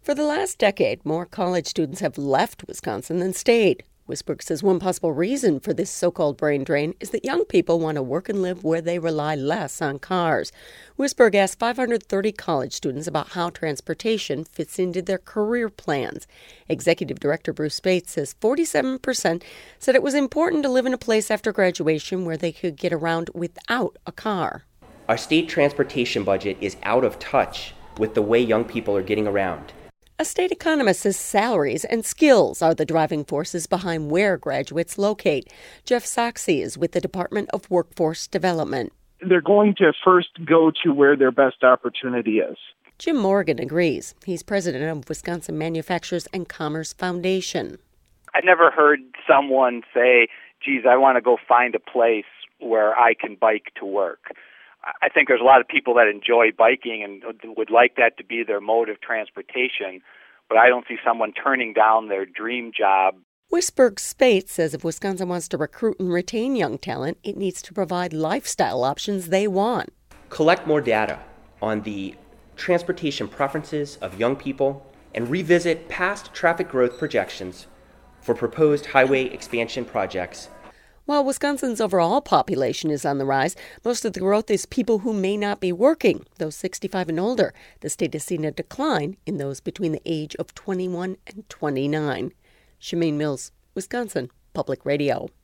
For the last decade, more college students have left Wisconsin than stayed. Wisberg says one possible reason for this so-called brain drain is that young people want to work and live where they rely less on cars. Wisberg asked 530 college students about how transportation fits into their career plans. Executive Director Bruce Spates says 47% said it was important to live in a place after graduation where they could get around without a car. Our state transportation budget is out of touch with the way young people are getting around. A state economist says salaries and skills are the driving forces behind where graduates locate. Jeff Soxie is with the Department of Workforce Development. They're going to first go to where their best opportunity is. Jim Morgan agrees. He's president of Wisconsin Manufacturers and Commerce Foundation. I never heard someone say, geez, I want to go find a place where I can bike to work. I think there's a lot of people that enjoy biking and would like that to be their mode of transportation, but I don't see someone turning down their dream job. Wisberg Spates says if Wisconsin wants to recruit and retain young talent, it needs to provide lifestyle options they want. Collect more data on the transportation preferences of young people and revisit past traffic growth projections for proposed highway expansion projects. While Wisconsin's overall population is on the rise, most of the growth is people who may not be working, those 65 and older. The state has seen a decline in those between the age of 21 and 29. Shameen Mills, Wisconsin Public Radio.